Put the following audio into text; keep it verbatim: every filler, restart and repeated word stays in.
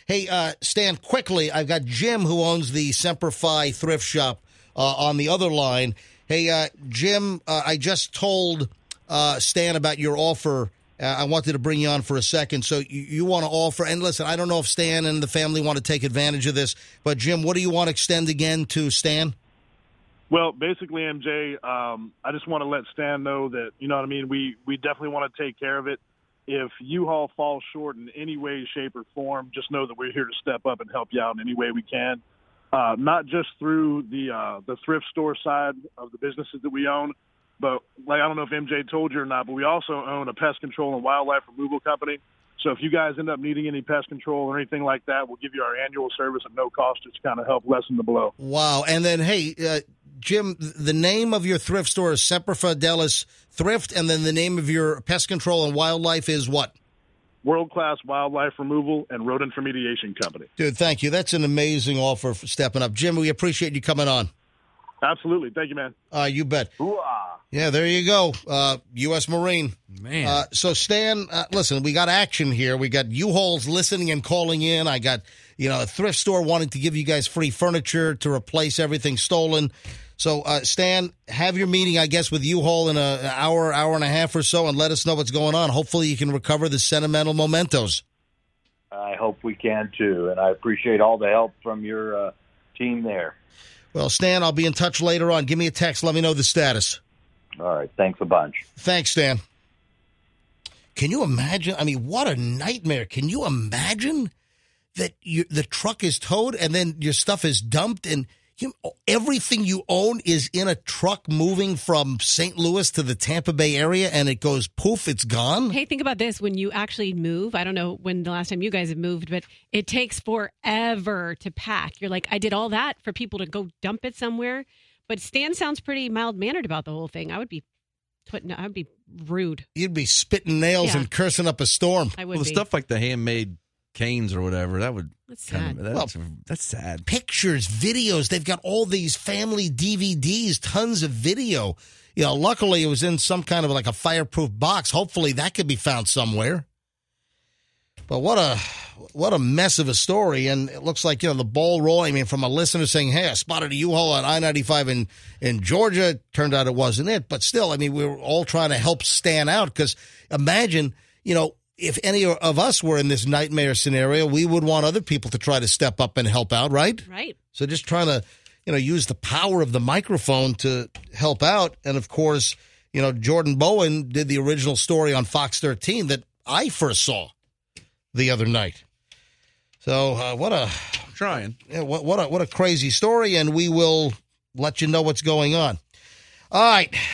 Hey, uh, Stan, quickly, I've got Jim, who owns the Semper Fi thrift shop, uh, on the other line. Hey, uh, Jim, uh, I just told uh, Stan about your offer. Uh, I wanted to bring you on for a second. So you, you want to offer, and listen, I don't know if Stan and the family want to take advantage of this, but Jim, what do you want to extend again to Stan? Well, basically, M J, um, I just want to let Stan know that, you know what I mean, we, we definitely want to take care of it. If U-Haul falls short in any way, shape, or form, just know that we're here to step up and help you out in any way we can, uh, not just through the uh, the thrift store side of the businesses that we own, but like I don't know if M J told you or not, but we also own a pest control and wildlife removal company. So if you guys end up needing any pest control or anything like that, we'll give you our annual service at no cost just to kind of help lessen the blow. Wow. And then, hey, uh, Jim, the name of your thrift store is Semper Fidelis Thrift, and then the name of your pest control and wildlife is what? World-class wildlife removal and rodent remediation company. Dude, thank you. That's an amazing offer for stepping up. Jim, we appreciate you coming on. Absolutely. Thank you, man. Uh, you bet. Ooh-ah. Yeah, there you go. Uh, U S Marine. Man. Uh, so, Stan, uh, listen, we got action here. We got U-Hauls listening and calling in. I got, you know, a thrift store wanting to give you guys free furniture to replace everything stolen. So, uh, Stan, have your meeting, I guess, with U-Haul in a, an hour, hour and a half or so, and let us know what's going on. Hopefully you can recover the sentimental mementos. I hope we can, too, and I appreciate all the help from your uh, team there. Well, Stan, I'll be in touch later on. Give me a text. Let me know the status. All right. Thanks a bunch. Thanks, Stan. Can you imagine? I mean, what a nightmare. Can you imagine that you, the truck is towed and then your stuff is dumped and you, everything you own is in a truck moving from Saint Louis to the Tampa Bay area and it goes poof, it's gone? Hey, think about this. When you actually move, I don't know when the last time you guys have moved, but it takes forever to pack. You're like, I did all that for people to go dump it somewhere. But Stan sounds pretty mild-mannered about the whole thing. I would be putting, I would be rude. You'd be spitting nails Yeah. and cursing up a storm. I would well, the be. stuff like the handmade canes or whatever, that would That's kind sad. of, that's, that's sad. Pictures, videos. They've got all these family D V Ds, tons of video. You know, luckily it was in some kind of like a fireproof box. Hopefully that could be found somewhere. But what a what a mess of a story. And it looks like, you know, the ball rolling. I mean, from a listener saying, hey, I spotted a U-Haul on I ninety-five in, in Georgia. Turned out it wasn't it. But still, I mean, we were all trying to help Stan out because imagine, you know, if any of us were in this nightmare scenario, we would want other people to try to step up and help out, right? Right. So just trying to, you know, use the power of the microphone to help out. And, of course, you know, Jordan Bowen did the original story on Fox thirteen that I first saw the other night. So uh, what a Trying. yeah, what, what a what a crazy story, and we will let you know what's going on. All right.